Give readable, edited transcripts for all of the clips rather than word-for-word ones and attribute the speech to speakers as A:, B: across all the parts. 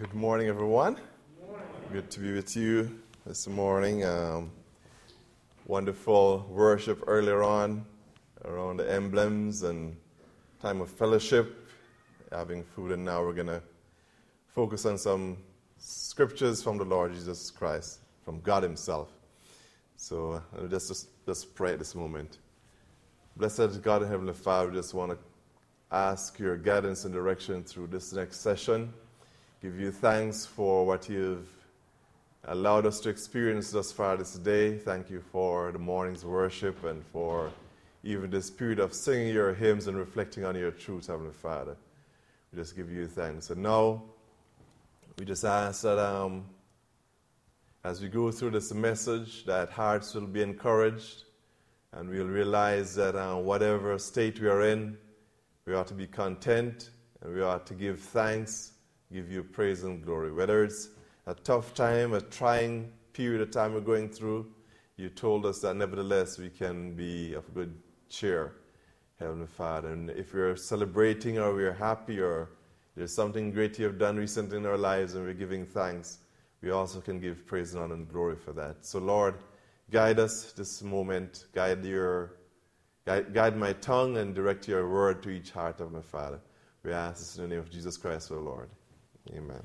A: Good morning, everyone. Good to be with you this morning. Wonderful worship earlier on around the emblems and time of fellowship, having food, and now we're going to focus on some scriptures from the Lord Jesus Christ, from God Himself. So just pray at this moment. Blessed God and Heavenly Father, we just want to ask your guidance and direction through this next session. Give you thanks for what you've allowed us to experience thus far this day. Thank you for the morning's worship and for even this period of singing your hymns and reflecting on your truth, Heavenly Father. We just give you thanks. And now, we just ask that as we go through this message, that hearts will be encouraged and we'll realize that whatever state we are in, we ought to be content and we ought to give thanks, give you praise and glory. Whether it's a tough time, a trying period of time we're going through, you told us that nevertheless we can be of good cheer, Heavenly Father. And if we're celebrating or we're happy or there's something great you have done recently in our lives and we're giving thanks, we also can give praise and honor and glory for that. So Lord, guide us this moment, guide my tongue and direct your word to each heart of my Father. We ask this in the name of Jesus Christ, our Lord. Amen.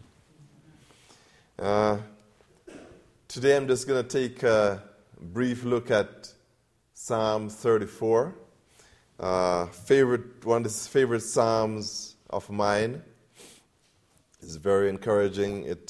A: Today I'm just going to take a brief look at Psalm 34. One of the favorite psalms of mine. It's very encouraging. It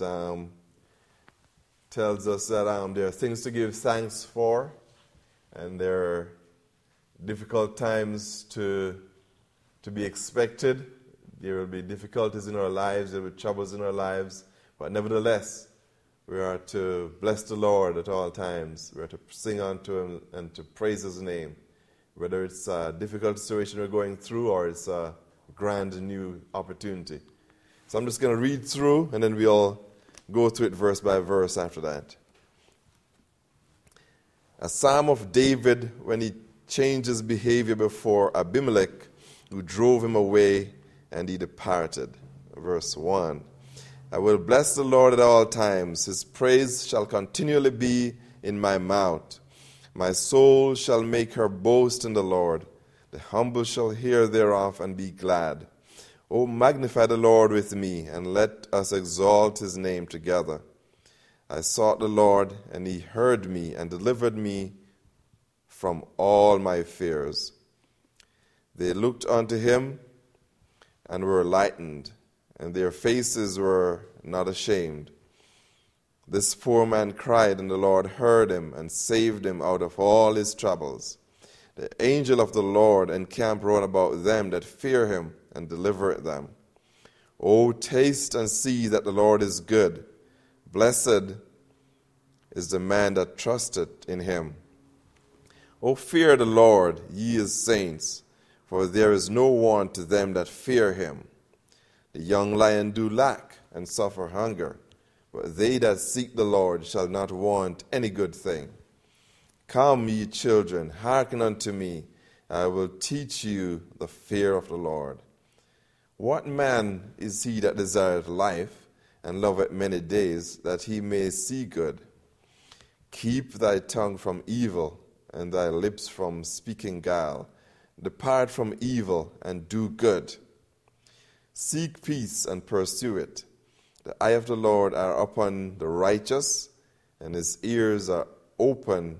A: tells us that there are things to give thanks for, and there are difficult times to be expected. There will be difficulties in our lives, there will be troubles in our lives, but nevertheless, we are to bless the Lord at all times. We are to sing unto Him and to praise His name, whether it's a difficult situation we're going through or it's a grand new opportunity. So I'm just going to read through, and then we'll go through it verse by verse after that. A psalm of David when he changed his behavior before Abimelech, who drove him away, and he departed. Verse 1. I will bless the Lord at all times. His praise shall continually be in my mouth. My soul shall make her boast in the Lord. The humble shall hear thereof and be glad. O magnify the Lord with me, and let us exalt His name together. I sought the Lord, and He heard me, and delivered me from all my fears. They looked unto Him, and were lightened, and their faces were not ashamed. This poor man cried, and the Lord heard him, and saved him out of all his troubles. The angel of the Lord encamped round about them that fear Him, and delivereth them. O taste and see that the Lord is good. Blessed is the man that trusteth in Him. O fear the Lord, ye His saints, for there is no want to them that fear Him. The young lion do lack and suffer hunger, but they that seek the Lord shall not want any good thing. Come, ye children, hearken unto me. I will teach you the fear of the Lord. What man is he that desireth life, and loveth many days, that he may see good? Keep thy tongue from evil, and thy lips from speaking guile. Depart from evil, and do good. Seek peace, and pursue it. The eye of the Lord are upon the righteous, and His ears are open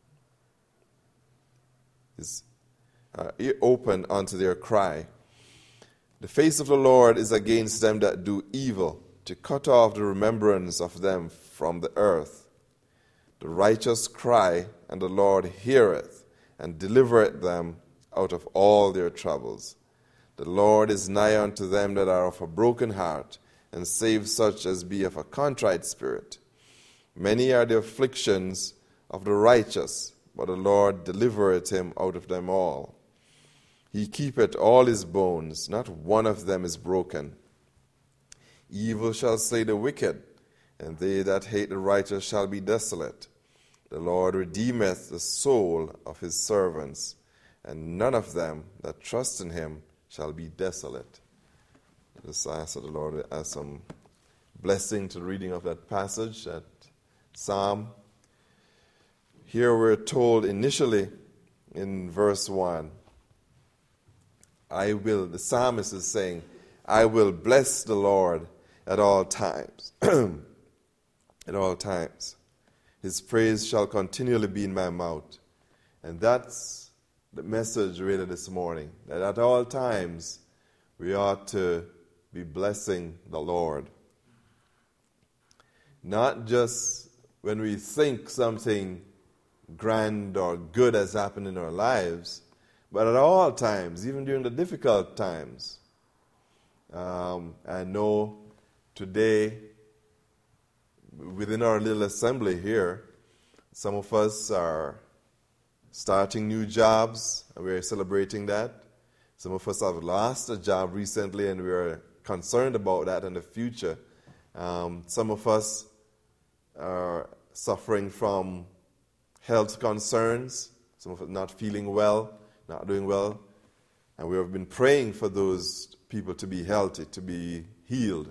A: unto their cry. The face of the Lord is against them that do evil, to cut off the remembrance of them from the earth. The righteous cry, and the Lord heareth, and delivereth them out of all their troubles. The Lord is nigh unto them that are of a broken heart, and save such as be of a contrite spirit. Many are the afflictions of the righteous, but the Lord delivereth him out of them all. He keepeth all his bones, not one of them is broken. Evil shall slay the wicked, and they that hate the righteous shall be desolate. The Lord redeemeth the soul of His servants, and none of them that trust in Him shall be desolate. Just ask that the Lord add some blessing to the reading of that passage, that psalm. Here we're told initially in verse 1, the psalmist is saying, I will bless the Lord at all times. At all times. His praise shall continually be in my mouth. And that's the message really this morning, that at all times we ought to be blessing the Lord. Not just when we think something grand or good has happened in our lives, but at all times, even during the difficult times. I know today, within our little assembly here, some of us are starting new jobs, and we're celebrating that. Some of us have lost a job recently, and we're concerned about that in the future. Some of us are suffering from health concerns, some of us not feeling well, not doing well, and we have been praying for those people to be healthy, to be healed.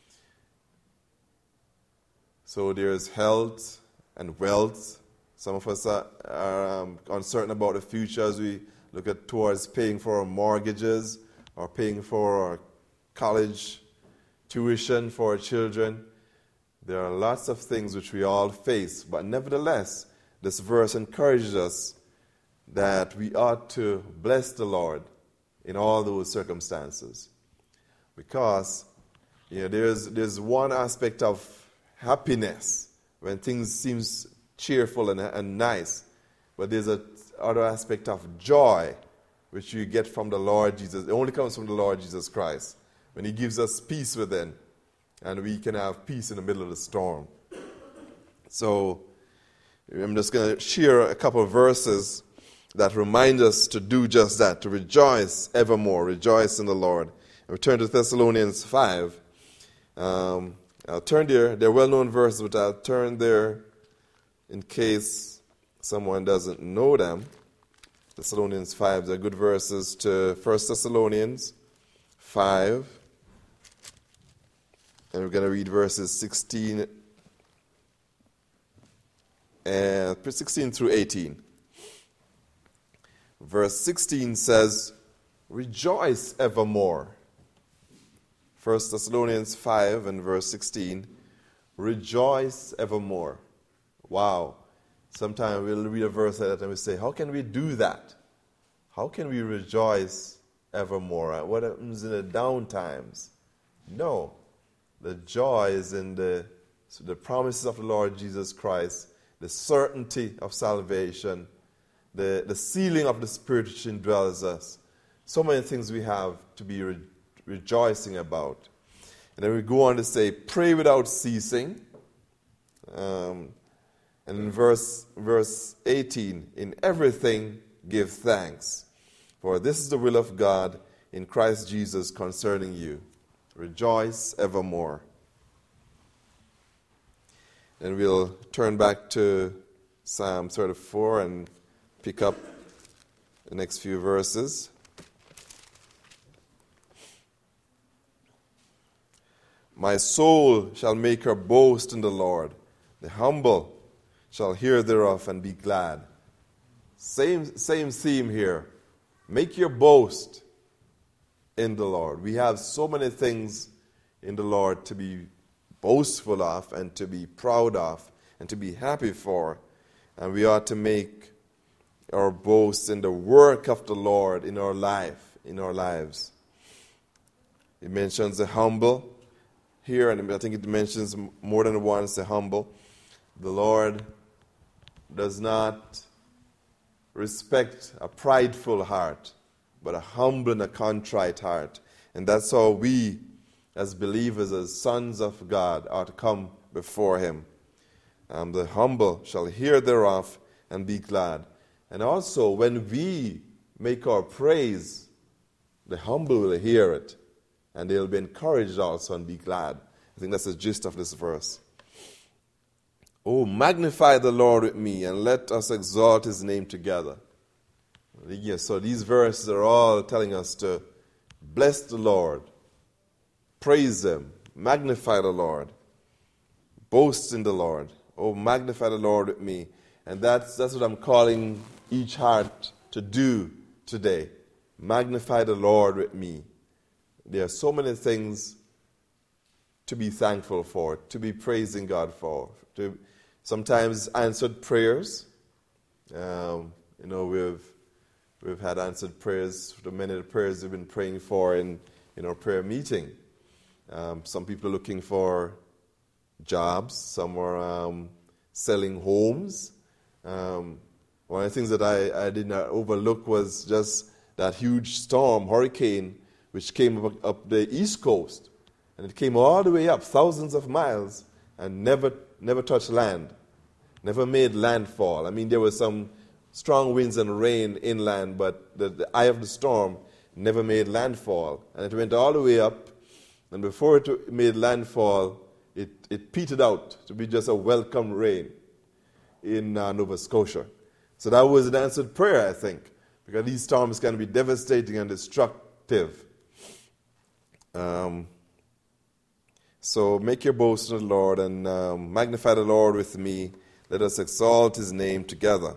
A: So there's health and wealth. Some of us are uncertain about the future as we look towards paying for our mortgages or paying for our college tuition for our children. There are lots of things which we all face, but nevertheless, this verse encourages us that we ought to bless the Lord in all those circumstances. Because there's one aspect of happiness when things seem cheerful and nice, but there's another aspect of joy which you get from the Lord Jesus. It only comes from the Lord Jesus Christ, when He gives us peace within, and we can have peace in the middle of the storm. So I'm just going to share a couple of verses that remind us to do just that, to rejoice evermore, rejoice in the Lord. And we turn to Thessalonians 5. I'll turn there. They're well-known verses, but I'll turn there in case someone doesn't know them. Thessalonians 5, they're good verses to 1 Thessalonians 5. And we're going to read verses 16 through 18. Verse 16 says, rejoice evermore. 1 Thessalonians 5 and verse 16, rejoice evermore. Wow. Sometimes we'll read a verse like that and we say, how can we do that? How can we rejoice evermore? What happens in the down times? No. The joy is in the promises of the Lord Jesus Christ, the certainty of salvation, the sealing of the Spirit which indwells us. So many things we have to be rejoicing about. And then we go on to say, pray without ceasing. And in verse 18, in everything give thanks, for this is the will of God in Christ Jesus concerning you. Rejoice evermore. And we'll turn back to Psalm 34 and pick up the next few verses. My soul shall make her boast in the Lord. The humble shall hear thereof and be glad. Same theme here. Make your boast in the Lord. We have so many things in the Lord to be boastful of and to be proud of and to be happy for. And we ought to make our boast in the work of the Lord in our lives. It mentions the humble here, and I think it mentions more than once the humble. The Lord does not respect a prideful heart, but a humble and a contrite heart. And that's how we, as believers, as sons of God, ought to come before Him. The humble shall hear thereof and be glad. And also, when we make our praise, the humble will hear it, and they'll be encouraged also and be glad. I think that's the gist of this verse. Oh, magnify the Lord with me, and let us exalt His name together. Yes, so these verses are all telling us to bless the Lord, praise Him, magnify the Lord. Boast in the Lord. Oh, magnify the Lord with me. And that's what I'm calling each heart to do today. Magnify the Lord with me. There are so many things to be thankful for, to be praising God for. Sometimes answered prayers. We've had answered prayers for many of the prayers we've been praying for in our prayer meeting. Some people are looking for jobs. Some are selling homes. One of the things that I did not overlook was just that huge storm, hurricane, which came up the East Coast. And it came all the way up, thousands of miles, and never touched land, never made landfall. I mean, there were some strong winds and rain inland, but the eye of the storm never made landfall. And it went all the way up, and before it made landfall, it petered out to be just a welcome rain in Nova Scotia. So that was an answered prayer, I think, because these storms can be devastating and destructive. So make your boast in the Lord and magnify the Lord with me. Let us exalt his name together.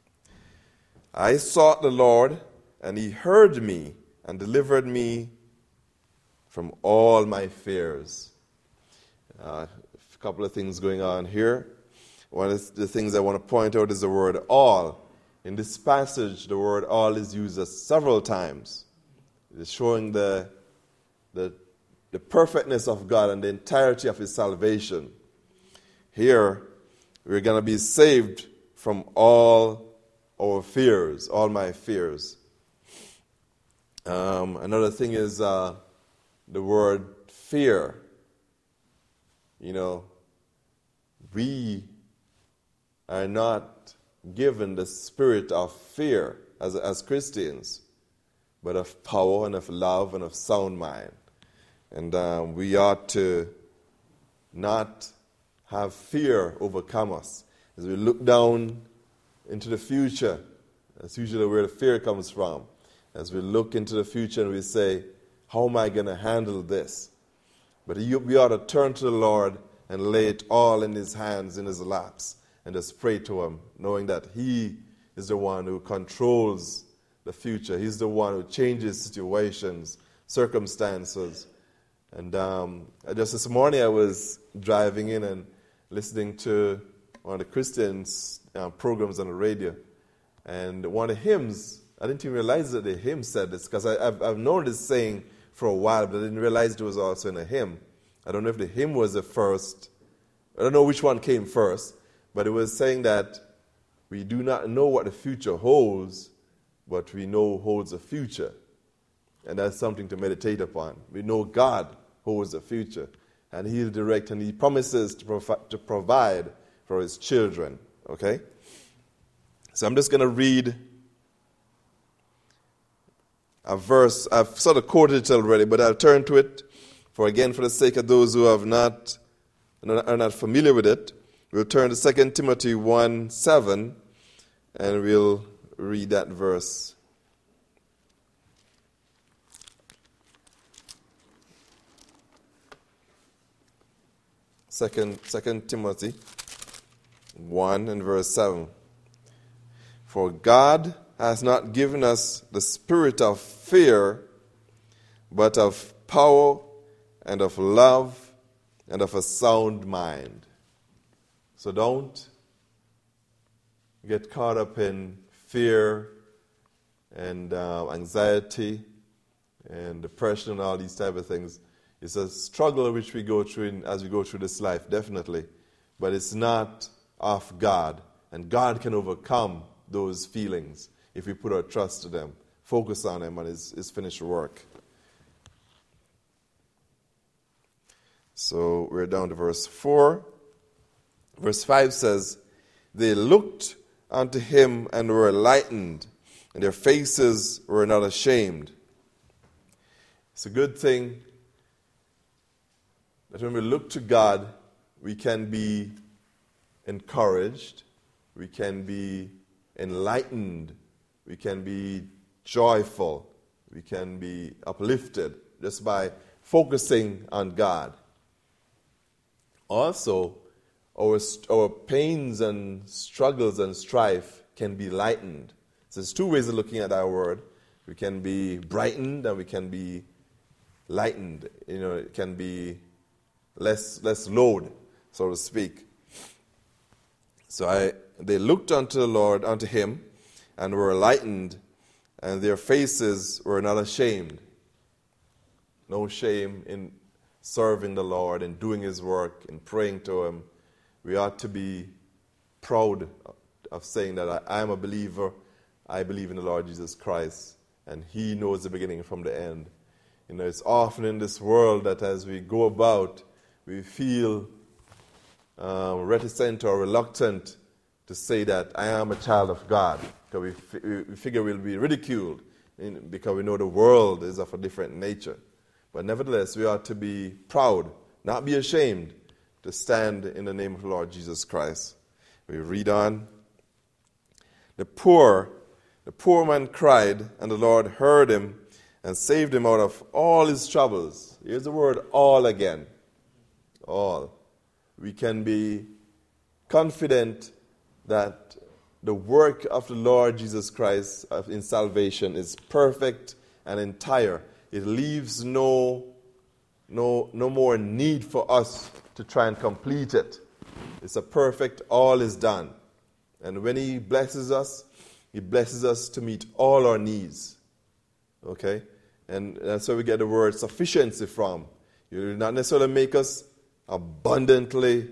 A: I sought the Lord, and he heard me and delivered me from all my fears. A couple of things going on here. One of the things I want to point out is the word all. In this passage, the word all is used several times. It's showing the perfectness of God and the entirety of his salvation. Here, we're going to be saved from all our fears, all my fears. Another thing is the word fear. We are not given the spirit of fear as Christians, but of power and of love and of sound mind. And we ought to not have fear overcome us. As we look down into the future, that's usually where the fear comes from. As we look into the future and we say, how am I going to handle this? But we ought to turn to the Lord and lay it all in his hands, in his laps, and just pray to him, knowing that he is the one who controls the future. He's the one who changes situations, circumstances. And just this morning I was driving in and listening to one of the Christians' programs on the radio. And one of the hymns, I didn't even realize that the hymn said this, because I've known this saying for a while, but I didn't realize it was also in a hymn. I don't know if the hymn was the first. I don't know which one came first, but it was saying that we do not know what the future holds, but we know holds a future. And that's something to meditate upon. We know God holds the future, and he'll direct, and he promises to provide for his children. Okay? So I'm just going to read a verse. I've sort of quoted it already, but I'll turn to it for the sake of those who are not familiar with it. We'll turn to 2 Timothy 1:7, and we'll read that verse. 2 Timothy 1 and verse 7. For God has not given us the spirit of fear, but of power and of love and of a sound mind. So don't get caught up in fear and anxiety and depression and all these type of things. It's a struggle which we go through as we go through this life, definitely. But it's not of God. And God can overcome those feelings if we put our trust to them, focus on him and his finished work. So we're down to verse 4. Verse 5 says, they looked unto him and were enlightened, and their faces were not ashamed. It's a good thing that when we look to God, we can be encouraged, we can be enlightened, we can be joyful, we can be uplifted just by focusing on God. Also, our pains and struggles and strife can be lightened. So there's two ways of looking at our word. We can be brightened and we can be lightened. It can be less load, so to speak. So they looked unto the Lord, unto him, and were lightened, and their faces were not ashamed. No shame in serving the Lord, in doing his work, in praying to him. We ought to be proud of saying that I am a believer. I believe in the Lord Jesus Christ, and he knows the beginning from the end. It's often in this world that as we go about, we feel reticent or reluctant to say that I am a child of God, because we figure we'll be ridiculed because we know the world is of a different nature. But nevertheless, we ought to be proud, not be ashamed, to stand in the name of the Lord Jesus Christ. We read on. The poor man cried, and the Lord heard him and saved him out of all his troubles. Here's the word all again. All. We can be confident that the work of the Lord Jesus Christ in salvation is perfect and entire. It leaves no more need for us to try and complete it. It's a perfect, all is done. And when he blesses us to meet all our needs. Okay? And that's where we get the word sufficiency from. You do not necessarily make us abundantly,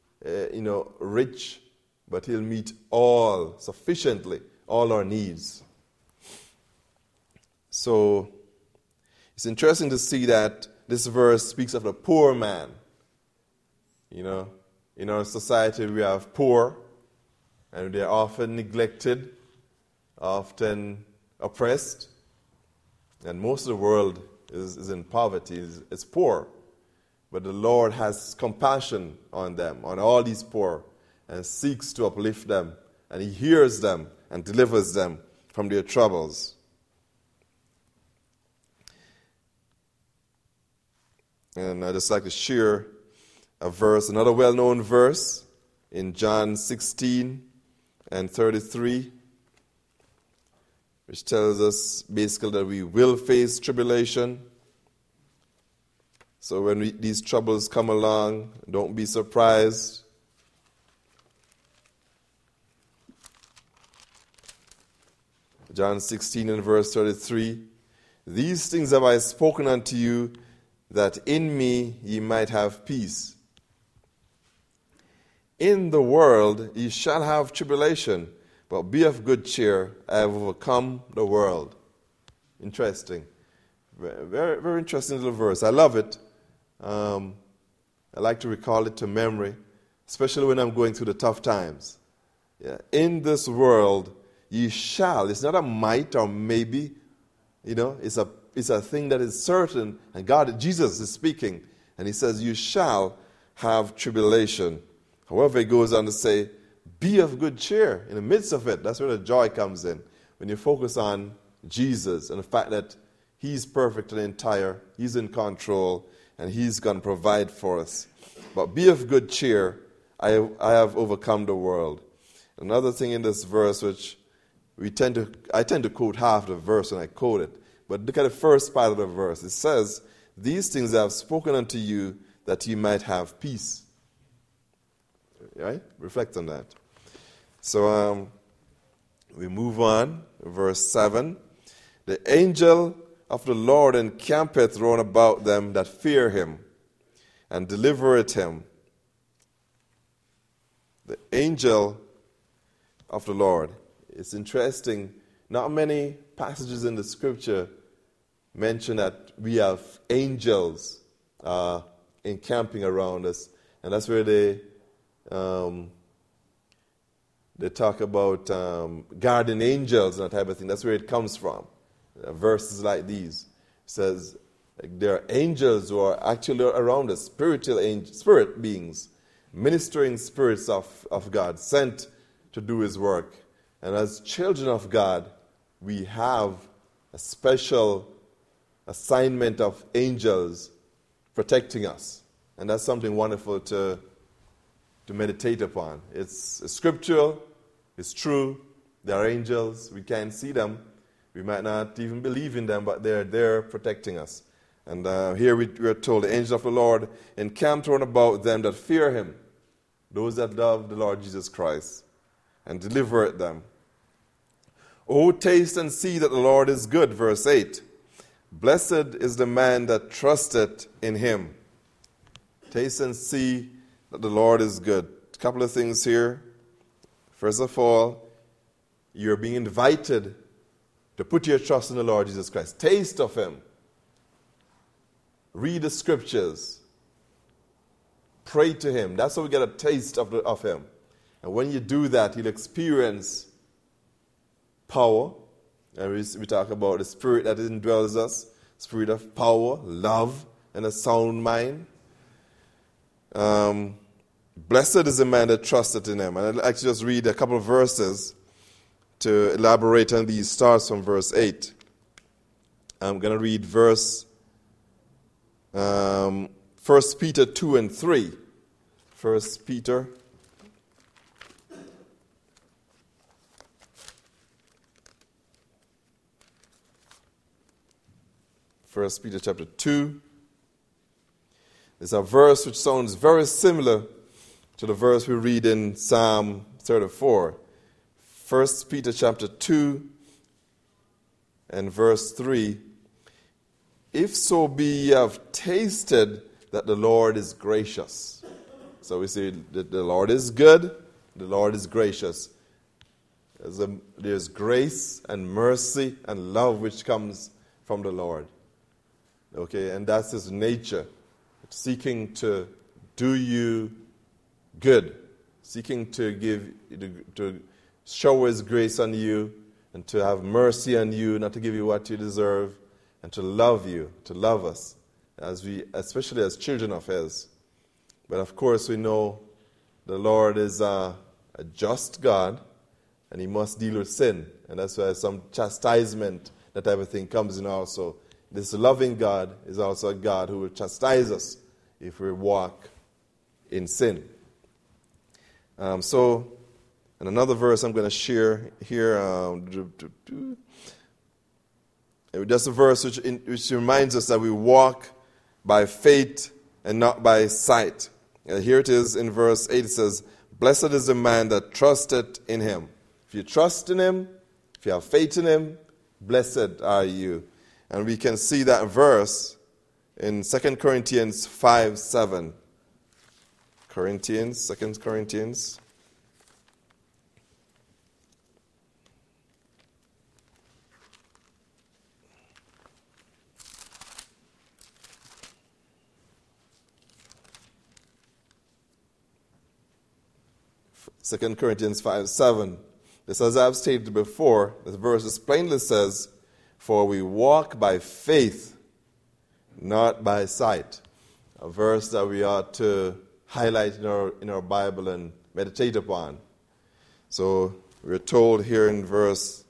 A: rich, but he'll meet sufficiently, all our needs. So, it's interesting to see that this verse speaks of the poor man. In our society we have poor, and they're often neglected, often oppressed, and most of the world is in poverty, is poor. But the Lord has compassion on them, on all these poor, and seeks to uplift them, and he hears them and delivers them from their troubles. And I'd just like to share a verse, another well-known verse in John 16 and 33, which tells us basically that we will face tribulation. So when these troubles come along, don't be surprised. John 16 and verse 33, these things have I spoken unto you, that in me ye might have peace. In the world ye shall have tribulation, but be of good cheer, I have overcome the world. Interesting. Very, very interesting little verse. I love it. I like to recall it to memory, especially when I'm going through the tough times. Yeah. In this world ye shall. It's not a might or maybe. It's a thing that is certain. And Jesus is speaking. And he says, you shall have tribulation. However, he goes on to say, be of good cheer in the midst of it. That's where the joy comes in. When you focus on Jesus and the fact that he's perfect and entire, he's in control, and he's going to provide for us. But be of good cheer. I have overcome the world. Another thing in this verse, which I tend to quote half the verse when I quote it. But look at the first part of the verse. It says, these things I have spoken unto you, that you might have peace. Right? Reflect on that. So we move on. Verse 7. The angel of the Lord encampeth round about them that fear him, and delivereth him. The angel of the Lord. It's interesting. Not many passages in the scripture mention that we have angels encamping around us. And that's where they talk about guardian angels and that type of thing. That's where it comes from. Verses like these. It says there are angels who are actually around us, spirit beings, ministering spirits of God, sent to do his work. And as children of God, we have a special assignment of angels protecting us. And that's something wonderful to to meditate upon. It's scriptural, it's true. There are angels, we can't see them. We might not even believe in them, but they're there protecting us. And here we are told, the angel of the Lord encamped round about them that fear him, those that love the Lord Jesus Christ, and delivered them. Oh, taste and see that the Lord is good, verse 8. Blessed is the man that trusteth in him. Taste and see that the Lord is good. A couple of things here. First of all, you're being invited to put your trust in the Lord Jesus Christ. Taste of him. Read the scriptures. Pray to him. That's how we get a taste of him. And when you do that, you'll experience power. And we talk about the spirit that indwells us. Spirit of power, love, and a sound mind. Blessed is the man that trusteth in him. And I'll actually just read a couple of verses to elaborate on these. Starts from verse 8. I'm going to read verse 1 Peter 2 and 3. 1 Peter. First Peter chapter 2. It's a verse which sounds very similar to the verse we read in Psalm 34. 1 Peter chapter 2 and verse 3. If so be ye have tasted that the Lord is gracious. So we say that the Lord is good, the Lord is gracious. There's grace and mercy and love which comes from the Lord. Okay, and that's his nature. Seeking to do you good. Seeking to shower his grace on you and to have mercy on you, not to give you what you deserve, and to love you, to love us, especially as children of his. But of course we know the Lord is a just God, and he must deal with sin. And that's why some chastisement, that type of thing comes in also. This loving God is also a God who will chastise us if we walk in sin. And another verse I'm going to share here. That's a verse which reminds us that we walk by faith and not by sight. Here it is in verse 8. It says, blessed is the man that trusteth in him. If you trust in him, if you have faith in him, blessed are you. And we can see that verse in 2 Corinthians 5:7. 2 Corinthians. Second Corinthians 5:7. This, as I've stated before, this verse plainly says, for we walk by faith, not by sight. A verse that we ought to highlight in our Bible and meditate upon. So we're told here in verse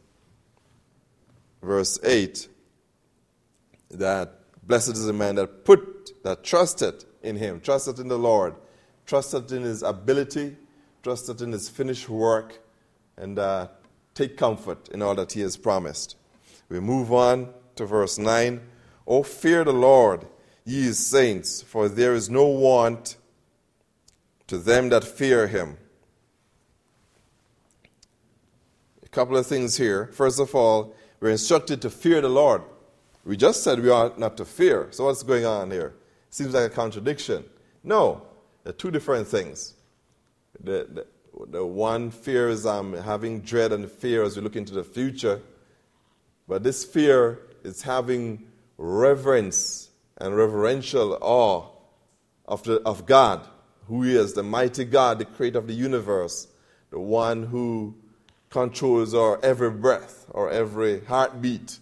A: 8 that blessed is the man that trusted in him, trusted in the Lord, trusted in his ability, trusted in his finished work, and take comfort in all that he has promised. We move on to verse 9. O fear the Lord, ye his saints, for there is no want to them that fear him. A couple of things here. First of all, we're instructed to fear the Lord. We just said we ought not to fear. So what's going on here? Seems like a contradiction. No, they're two different things. The one fear is having dread and fear as we look into the future. But this fear is having reverence and reverential awe of God, who he is, the mighty God, the creator of the universe, the one who controls our every breath or every heartbeat.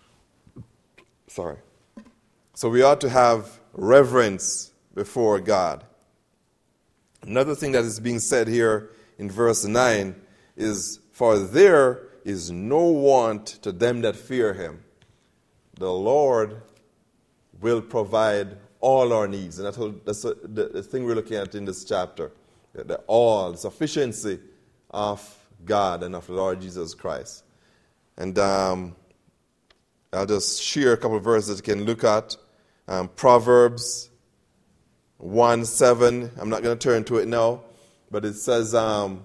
A: So we ought to have reverence before God. Another thing that is being said here in verse 9 is, for there is no want to them that fear him. The Lord will provide all our needs. And that's the thing we're looking at in this chapter. the sufficiency of God and of the Lord Jesus Christ. And I'll just share a couple of verses that you can look at. Proverbs 1:7. I'm not going to turn to it now, but it says, the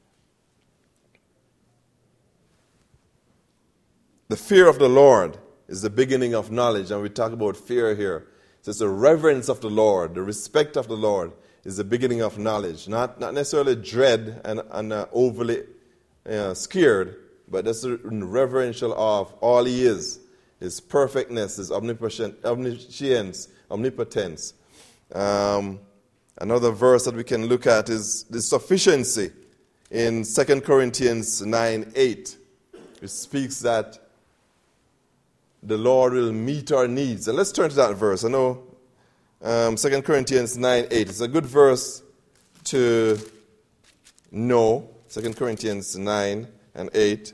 A: fear of the Lord is the beginning of knowledge. And we talk about fear here. So it's the reverence of the Lord, the respect of the Lord is the beginning of knowledge. Not necessarily dread and overly scared, but that's the reverential of all He is. His perfectness, His omniscience, omnipotence. Another verse that we can look at is the sufficiency in 2 Corinthians 9:8. It speaks that the Lord will meet our needs. And let's turn to that verse. I know 2 Corinthians 9:8. It's a good verse to know. 2 Corinthians 9:8.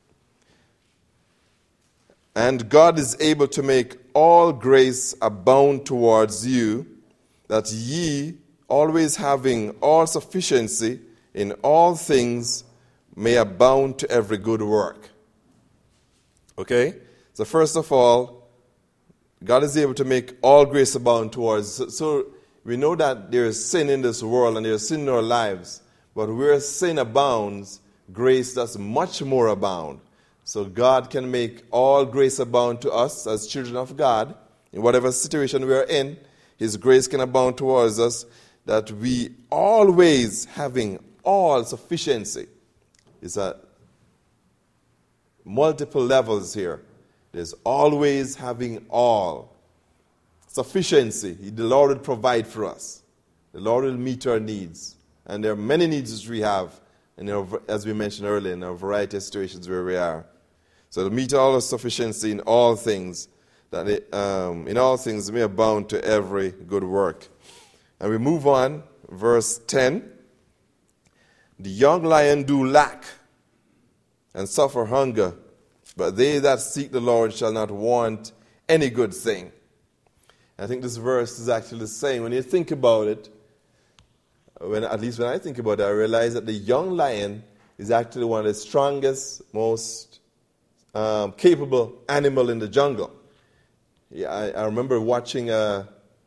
A: And God is able to make all grace abound towards you, that ye, always having all sufficiency in all things, may abound to every good work. Okay? So first of all, God is able to make all grace abound towards. So we know that there is sin in this world and there is sin in our lives. But where sin abounds, grace does much more abound. So God can make all grace abound to us as children of God. In whatever situation we are in, His grace can abound towards us, that we always having all sufficiency. It's at multiple levels here. There's always having all sufficiency. The Lord will provide for us. The Lord will meet our needs. And there are many needs that we have, as we mentioned earlier, in a variety of situations where we are. So to meet all our sufficiency in all things, that in all things may abound to every good work. And we move on, verse 10. The young lion do lack and suffer hunger, but they that seek the Lord shall not want any good thing. I think this verse is actually saying, when you think about it, at least when I think about it, I realize that the young lion is actually one of the strongest, most capable animal in the jungle. Yeah, I remember watching a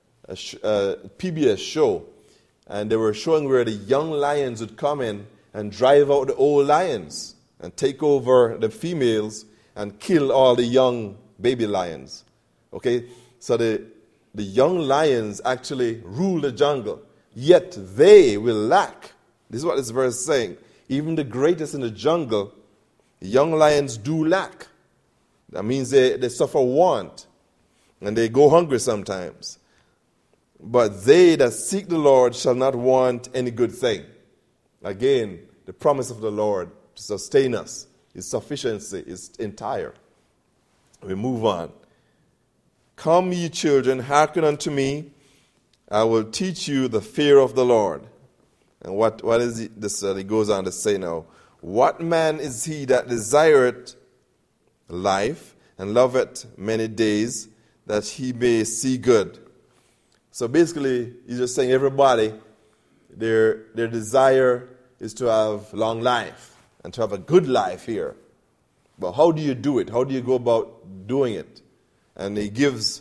A: PBS show, and they were showing where the young lions would come in and drive out the old lions and take over the females and kill all the young baby lions. Okay, so the young lions actually rule the jungle, yet they will lack. This is what this verse is saying. Even the greatest in the jungle, the young lions do lack. That means they suffer want, and they go hungry sometimes. But they that seek the Lord shall not want any good thing. Again, the promise of the Lord to sustain us, His sufficiency is entire. We move on. Come, ye children, hearken unto me. I will teach you the fear of the Lord. And what is this? He goes on to say now, what man is he that desireth life and loveth many days, that he may see good? So basically, he's just saying everybody, their desire is to have long life and to have a good life here. But how do you do it? How do you go about doing it? And he gives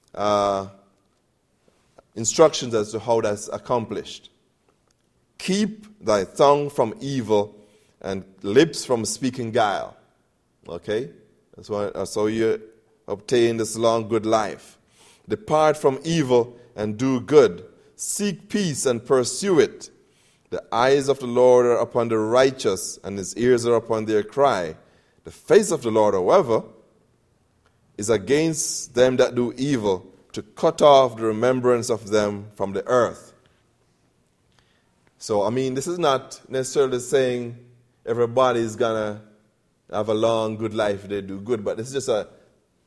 A: instructions as to how that's accomplished. Keep thy tongue from evil and lips from speaking guile. Okay? That's how you obtain this long, good life. Depart from evil and do good. Seek peace and pursue it. The eyes of the Lord are upon the righteous, and His ears are upon their cry. The face of the Lord, however, is against them that do evil, to cut off the remembrance of them from the earth. So, this is not necessarily saying everybody is going to have a long, good life if they do good, but this is just a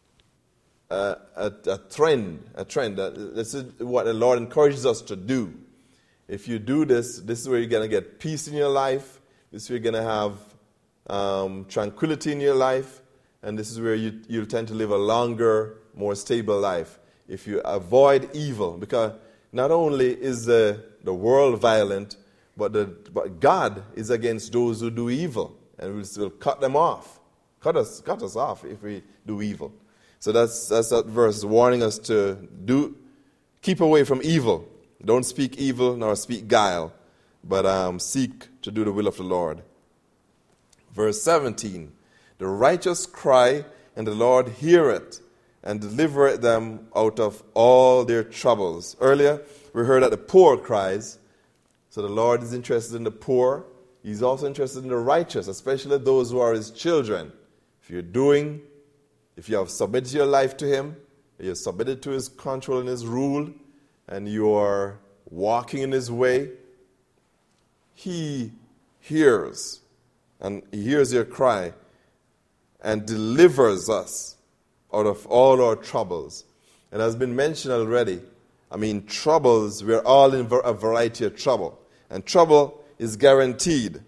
A: trend. This is what the Lord encourages us to do. If you do this, this is where you're going to get peace in your life. This is where you're going to have tranquility in your life. And this is where you'll tend to live a longer, more stable life. If you avoid evil, because not only is the world violent, But God is against those who do evil, and will cut them off. Cut us off if we do evil. So that's that verse warning us to keep away from evil. Don't speak evil nor speak guile, but seek to do the will of the Lord. Verse 17, the righteous cry, and the Lord heareth, and delivereth them out of all their troubles. Earlier, we heard that the poor cries. So the Lord is interested in the poor. He's also interested in the righteous, especially those who are his children. If you have submitted your life to him, you're submitted to his control and his rule, and you are walking in his way, he hears, and he hears your cry, and delivers us out of all our troubles. And as has been mentioned already, troubles, we're all in a variety of trouble. And trouble is guaranteed.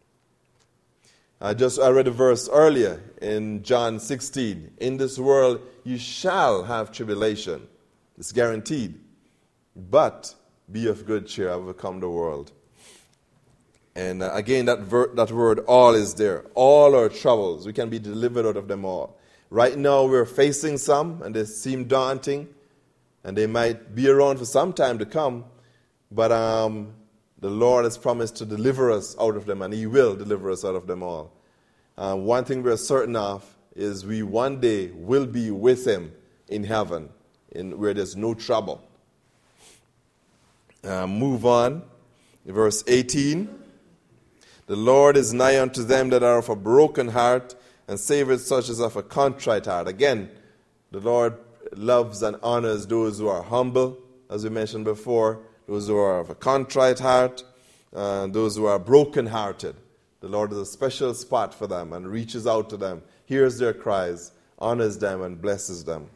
A: I read a verse earlier in John 16. In this world you shall have tribulation. It's guaranteed. But be of good cheer, I have overcome the world. And again, that word all is there. All our troubles, we can be delivered out of them all. Right now we're facing some, and they seem daunting, and they might be around for some time to come, but the Lord has promised to deliver us out of them, and he will deliver us out of them all. One thing we're certain of is we one day will be with him in heaven, where there's no trouble. Move on. Verse 18. The Lord is nigh unto them that are of a broken heart, and saveth such as of a contrite heart. Again, the Lord loves and honors those who are humble, as we mentioned before, those who are of a contrite heart, those who are broken-hearted. The Lord has a special spot for them and reaches out to them, hears their cries, honors them, and blesses them.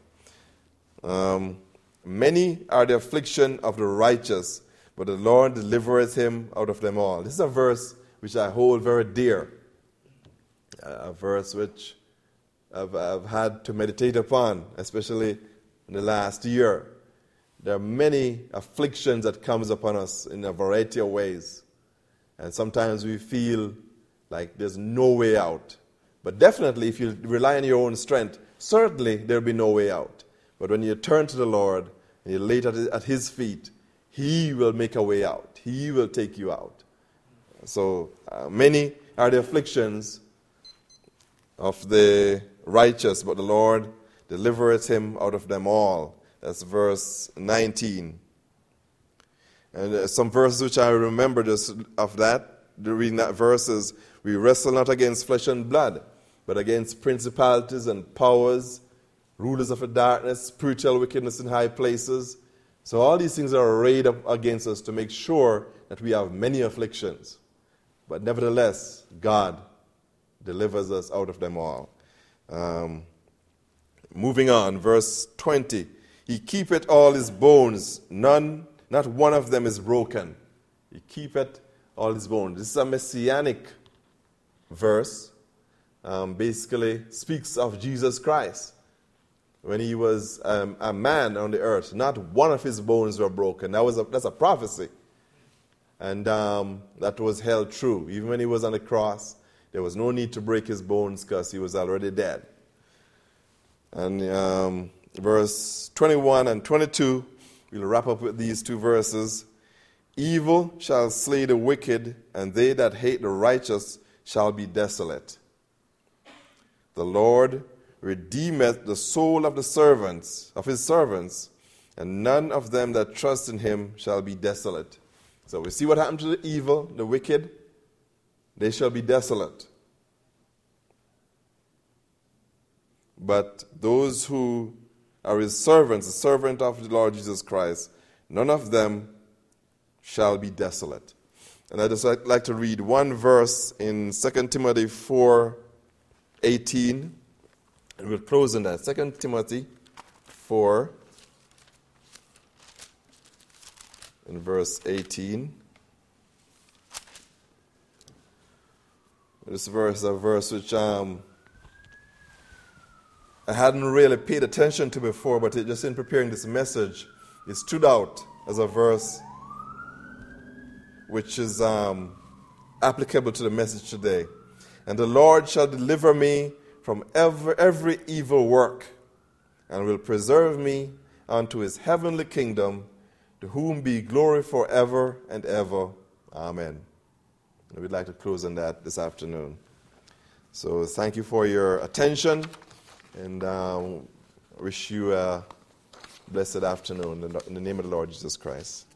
A: Many are the affliction of the righteous, but the Lord delivereth him out of them all. This is a verse which I hold very dear, a verse which I've had to meditate upon, especially in the last year. There are many afflictions that comes upon us in a variety of ways. And sometimes we feel like there's no way out. But definitely, if you rely on your own strength, certainly there'll be no way out. But when you turn to the Lord and you lay it at his feet, he will make a way out. He will take you out. So many are the afflictions of the righteous, but the Lord delivereth him out of them all. That's verse 19. And some verses which I remember just of that, reading that verse is, we wrestle not against flesh and blood, but against principalities and powers, rulers of the darkness, spiritual wickedness in high places. So all these things are arrayed up against us to make sure that we have many afflictions. But nevertheless, God delivers us out of them all. Moving on, verse 20. He keepeth all his bones, not one of them is broken. He keepeth all his bones. This is a messianic verse. Basically speaks of Jesus Christ. When he was a man on the earth, not one of his bones were broken. That's a prophecy. And that was held true. Even when he was on the cross, there was no need to break his bones because he was already dead. And verse 21 and 22, we'll wrap up with these two verses. Evil shall slay the wicked, and they that hate the righteous shall be desolate. The Lord redeemeth the soul of his servants, and none of them that trust in him shall be desolate. So we see what happened to the evil, the wicked. They shall be desolate. But those who are his servants, the servant of the Lord Jesus Christ, none of them shall be desolate. And I'd just like to read one verse in 2 Timothy 4:18. And we'll close on that. 2 Timothy 4 in verse 18. This verse is a verse which I hadn't really paid attention to before, but just in preparing this message, it stood out as a verse which is applicable to the message today. And the Lord shall deliver me from every evil work, and will preserve me unto his heavenly kingdom, to whom be glory forever and ever. Amen. And we'd like to close on that this afternoon. So thank you for your attention, and wish you a blessed afternoon in the name of the Lord Jesus Christ.